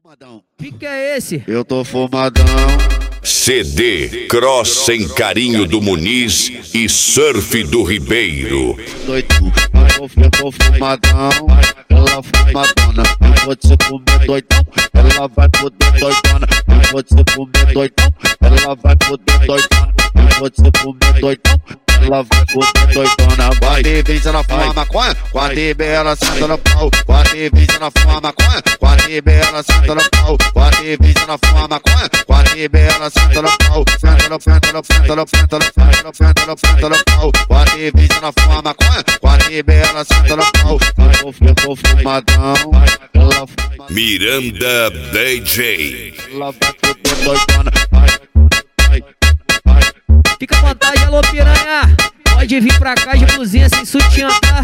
Que é esse? Eu tô fumadão. CD Cross sem carinho do Muniz e Surf do Ribeiro. Doidão, eu tô fumadão. Ela fumadona, eu vou te comer doidão. Ela vai poder doidona, eu vou te comer doidão. Ela vai poder doidona, eu vou te comer doidão. Ela vai poder doidona, vai. Vem ela fuma maconha, com a DB ela senta no pau. Com a DB ela fuma maconha, com a DB ela senta no pau. Com a DB ela fuma maconha, com a DB ela senta no pau. Senta no pau. Com a DB ela fuma maconha, com a DB ela senta no pau. Eu tô fumadão. Miranda DJ. Ela vai poder doidona. Fica à vontade, alô piranha. Pode vir pra cá de blusinha sem sutiã, tá?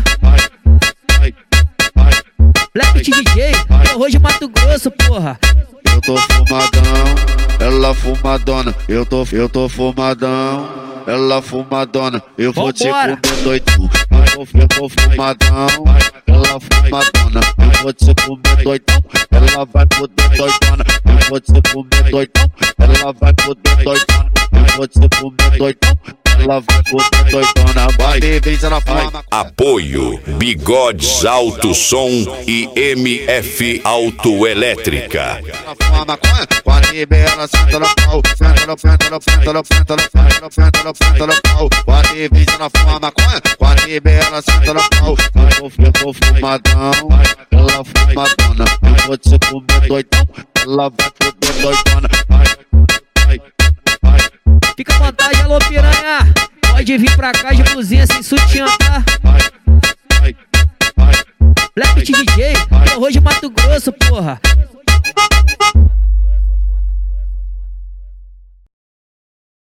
Black DJ, terror de Mato Grosso, porra. Eu tô fumadão, ela fumadona. Eu tô fumadão, ela fumadona. Eu vou te comer doidão. Eu tô fumadão, ela fumadona. Eu vou te comer doidão. Ela vai poder doidona. Eu vou te comer doidão. Ela vai poder doidona. Eu vou te comer doidão. Ela vai poder doidona. Vai, vem ela fuma. Apoio Bigodes Alto Som e MF Autoelétrica. Ela fuma maconha, com a DB ela senta no pau. Senta no pau. Com a DB ela fuma maconha, com a DB ela senta no pau. Eu tô fumadão, ela fumadona. Eu vou te comer doidão. Ela vai poder doidona. Fica à vontade, alô piranha. Pode vir pra cá de blusinha sem sutiã, tá? Black DJ, terror de Mato Grosso, porra.